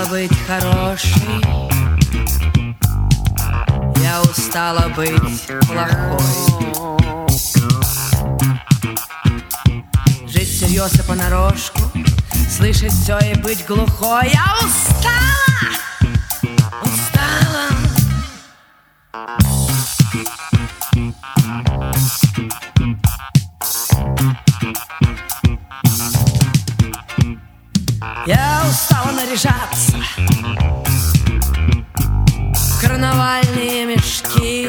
устала быть хорошей, я устала быть плохой. Жить всерьез и понарошку, слышать все и быть глухой. Я устала, устала. Я устала наряжаться в карнавальные мешки,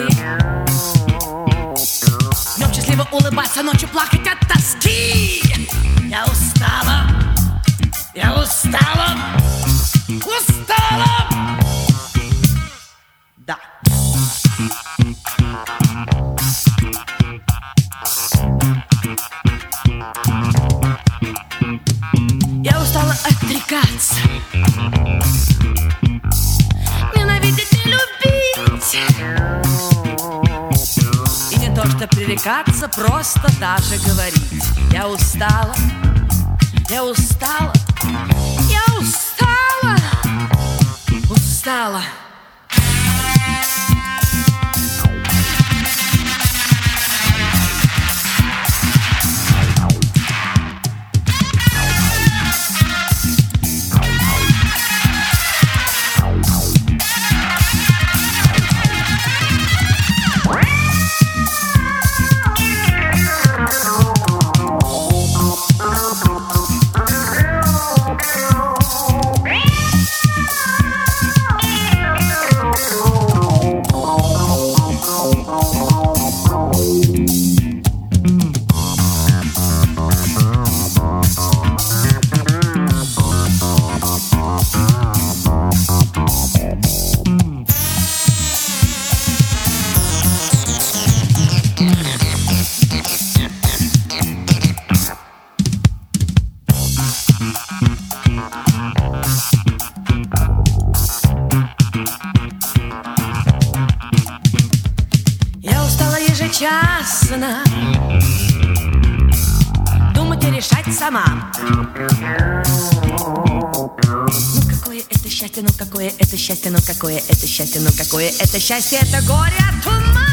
днем счастливо улыбаться, ночью плакать от тоски. Я устала, я устала, устала. Да. Я устала отрекаться, ненавидеть и любить. И не то что пререкаться, просто даже говорить. Я устала, я устала, я устала, устала. Ежечасно думать и решать сама. Ну какое это счастье, ну какое это счастье, ну какое это счастье, ну какое это счастье, это горе от ума.